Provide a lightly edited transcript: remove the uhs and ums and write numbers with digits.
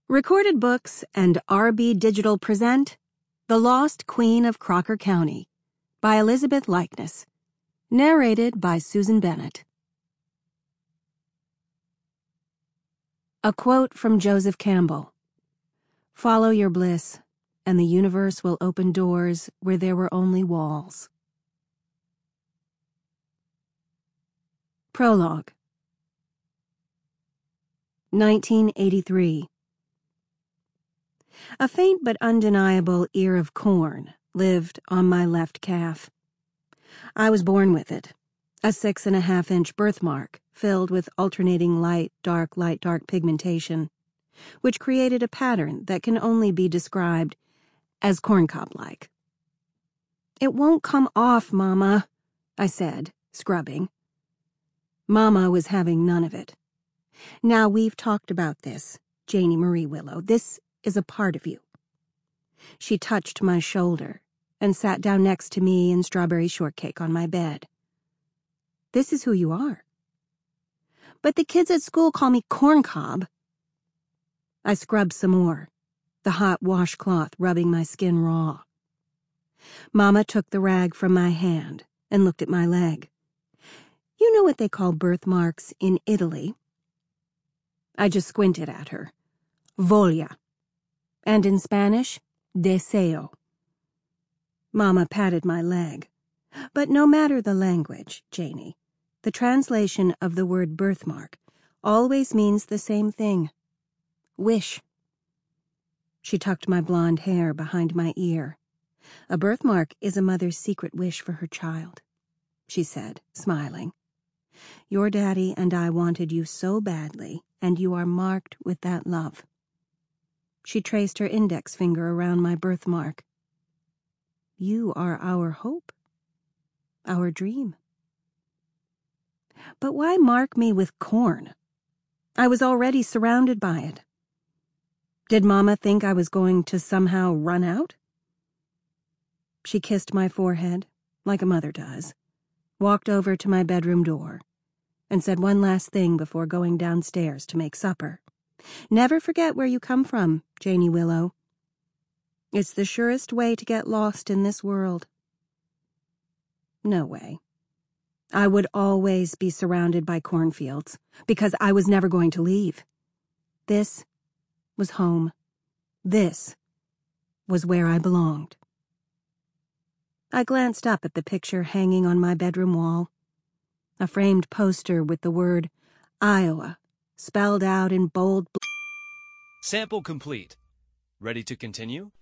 Recorded Books and RB Digital present The Lost Queen of Crocker County by Elizabeth Likeness. Narrated by Susan Bennett. A quote from Joseph Campbell. Follow your bliss, and the universe will open doors where there were only walls. Prologue. 1983. A faint but undeniable ear of corn lived on my left calf. I was born with it, a 6.5-inch birthmark filled with alternating light, dark pigmentation, which created a pattern that can only be described as corncob-like. "It won't come off, Mama," I said, scrubbing. Mama was having none of it. "Now we've talked about this, Janie Marie Willow. This is a part of you." She touched my shoulder and sat down next to me in strawberry shortcake on my bed. "This is who you are." "But the kids at school call me corncob." I scrubbed some more, the hot washcloth rubbing my skin raw. Mama took the rag from my hand and looked at my leg. "You know what they call birthmarks in Italy?" I just squinted at her. "Voglia." And in Spanish, deseo. Mama patted my leg. "But no matter the language, Janie, the translation of the word birthmark always means the same thing. Wish." She tucked my blonde hair behind my ear. "A birthmark is a mother's secret wish for her child," she said, smiling. "Your daddy and I wanted you so badly, and you are marked with that love." She traced her index finger around my birthmark. "You are our hope, our dream." But why mark me with corn? I was already surrounded by it. Did Mama think I was going to somehow run out? She kissed my forehead, like a mother does, walked over to my bedroom door, and said one last thing before going downstairs to make supper. "Never forget where you come from, Janie Willow. It's the surest way to get lost in this world." No way. I would always be surrounded by cornfields, because I was never going to leave. This was home. This was where I belonged. I glanced up at the picture hanging on my bedroom wall. A framed poster with the word Iowa spelled out in bold. Sample complete. Ready to continue?